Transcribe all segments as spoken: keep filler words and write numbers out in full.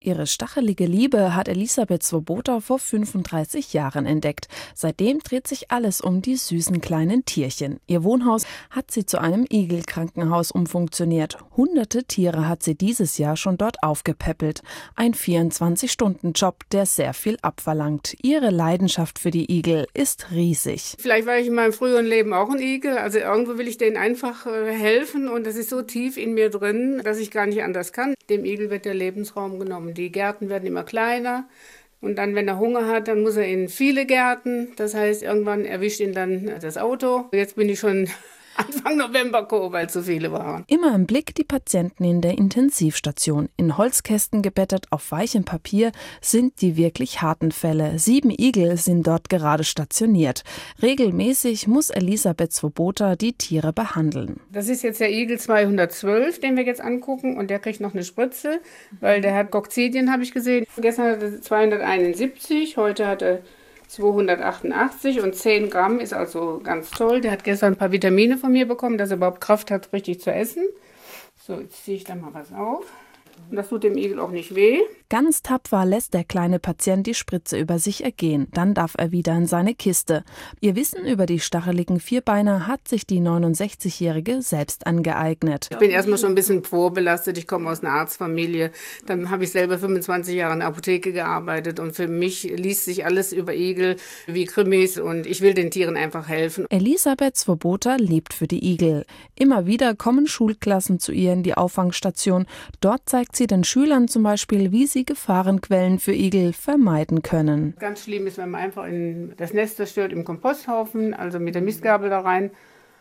Ihre stachelige Liebe hat Elisabeth Swoboda vor fünfunddreißig Jahren entdeckt. Seitdem dreht sich alles um die süßen kleinen Tierchen. Ihr Wohnhaus hat sie zu einem Igelkrankenhaus umfunktioniert. Hunderte Tiere hat sie dieses Jahr schon dort aufgepäppelt. Ein vierundzwanzig-Stunden-Job, der sehr viel abverlangt. Ihre Leidenschaft für die Igel ist riesig. Vielleicht war ich in meinem früheren Leben auch ein Igel. Also irgendwo will ich denen einfach äh, helfen. Und das ist so tief in mir drin, dass ich gar nicht anders kann. Dem Igel wird der Lebensraum genommen. Die Gärten werden immer kleiner und dann, wenn er Hunger hat, dann muss er in viele Gärten. Das heißt, irgendwann erwischt ihn dann das Auto. Jetzt bin ich schon Anfang November gekommen, weil zu viele waren. Immer im Blick die Patienten in der Intensivstation. In Holzkästen gebettet auf weichem Papier sind die wirklich harten Fälle. Sieben Igel sind dort gerade stationiert. Regelmäßig muss Elisabeth Swoboda die Tiere behandeln. Das ist jetzt der Igel zweihundertzwölf, den wir jetzt angucken, und der kriegt noch eine Spritze, weil der hat Kokzidien, habe ich gesehen. Gestern hat er zweihunderteinundsiebzig, heute hat er zweihundertachtundachtzig und zehn Gramm ist also ganz toll. Der hat gestern ein paar Vitamine von mir bekommen, dass er überhaupt Kraft hat, richtig zu essen. So, jetzt ziehe ich da mal was auf. Und das tut dem Igel auch nicht weh. Ganz tapfer lässt der kleine Patient die Spritze über sich ergehen. Dann darf er wieder in seine Kiste. Ihr Wissen über die stacheligen Vierbeiner hat sich die neunundsechzigjährige selbst angeeignet. Ich bin erstmal schon ein bisschen vorbelastet. Ich komme aus einer Arztfamilie. Dann habe ich selber fünfundzwanzig Jahre in der Apotheke gearbeitet. Und für mich liest sich alles über Igel wie Krimis. Und ich will den Tieren einfach helfen. Elisabeth Swoboda lebt für die Igel. Immer wieder kommen Schulklassen zu ihr in die Auffangstation. Dort zeigt sie den Schülern zum Beispiel, wie sie Gefahrenquellen für Igel vermeiden können. Ganz schlimm ist, wenn man einfach in das Nest zerstört im Komposthaufen, also mit der Mistgabel da rein.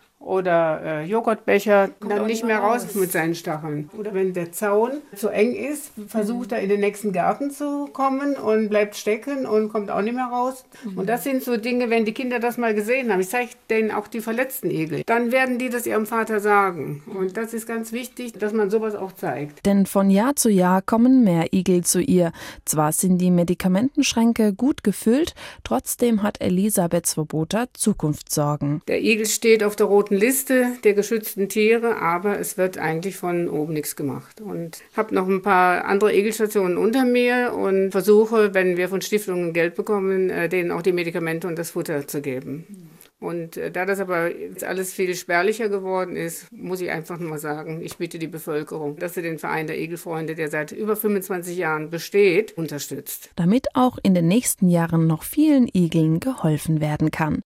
Oder äh, Joghurtbecher, kommt dann nicht mehr raus. raus mit seinen Stacheln. Oder wenn der Zaun zu eng ist, versucht er in den nächsten Garten zu kommen und bleibt stecken und kommt auch nicht mehr raus. Mhm. Und das sind so Dinge, wenn die Kinder das mal gesehen haben, ich zeige denen auch die verletzten Igel, dann werden die das ihrem Vater sagen. Und das ist ganz wichtig, dass man sowas auch zeigt. Denn von Jahr zu Jahr kommen mehr Igel zu ihr. Zwar sind die Medikamentenschränke gut gefüllt, trotzdem hat Elisabeth Swoboda Zukunftssorgen. Der Igel steht auf der roten Liste der geschützten Tiere, aber es wird eigentlich von oben nichts gemacht. Und habe noch ein paar andere Igelstationen unter mir und versuche, wenn wir von Stiftungen Geld bekommen, denen auch die Medikamente und das Futter zu geben. Und da das aber jetzt alles viel spärlicher geworden ist, muss ich einfach nur sagen, ich bitte die Bevölkerung, dass sie den Verein der Igelfreunde, der seit über fünfundzwanzig Jahren besteht, unterstützt. Damit auch in den nächsten Jahren noch vielen Igeln geholfen werden kann.